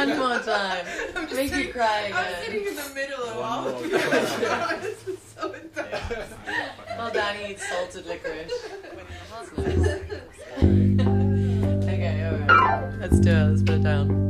One more time. Make you cry again. I'm sitting in the middle of all of you. This is so intense. Well, Danny eats salted licorice. Okay, alright. Let's do it. Let's put it down.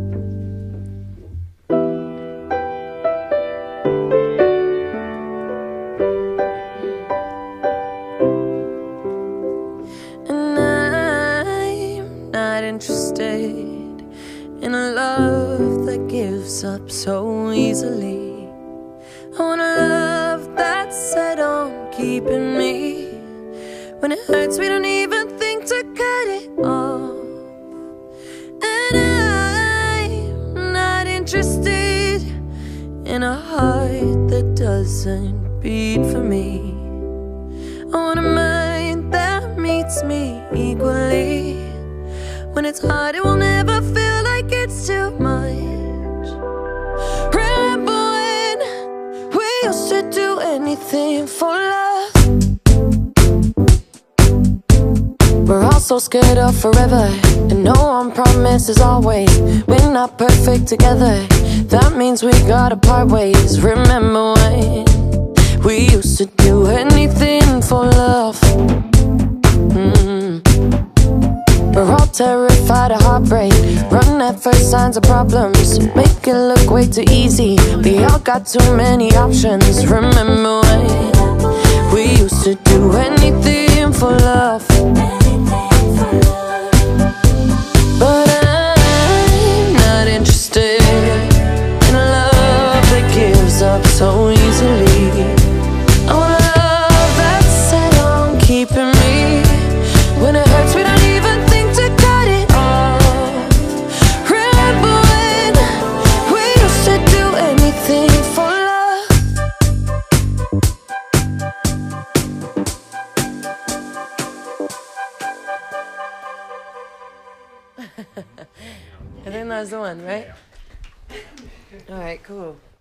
Interested in a love that gives up so easily. I want a love that's set on keeping me. When it hurts, we don't even think to cut it off. And I'm not interested in a heart that doesn't beat for me. I want a mind that meets me equally. When it's hard, it will never feel like it's too much. Remember when we used to do anything for love? We're all so scared of forever, and no one promises always. We're not perfect together, that means we gotta part ways. Remember when we used to do anything for love? We're all terrified of heartbreak, run at first signs of problems, make it look way too easy. We all got too many options. Remember when we used to do anything for love? But I'm not interested in a love that gives up so easily. I want a love that's set on keeping me. When it hurts, we don't even I think that's the one, right? Alright, cool.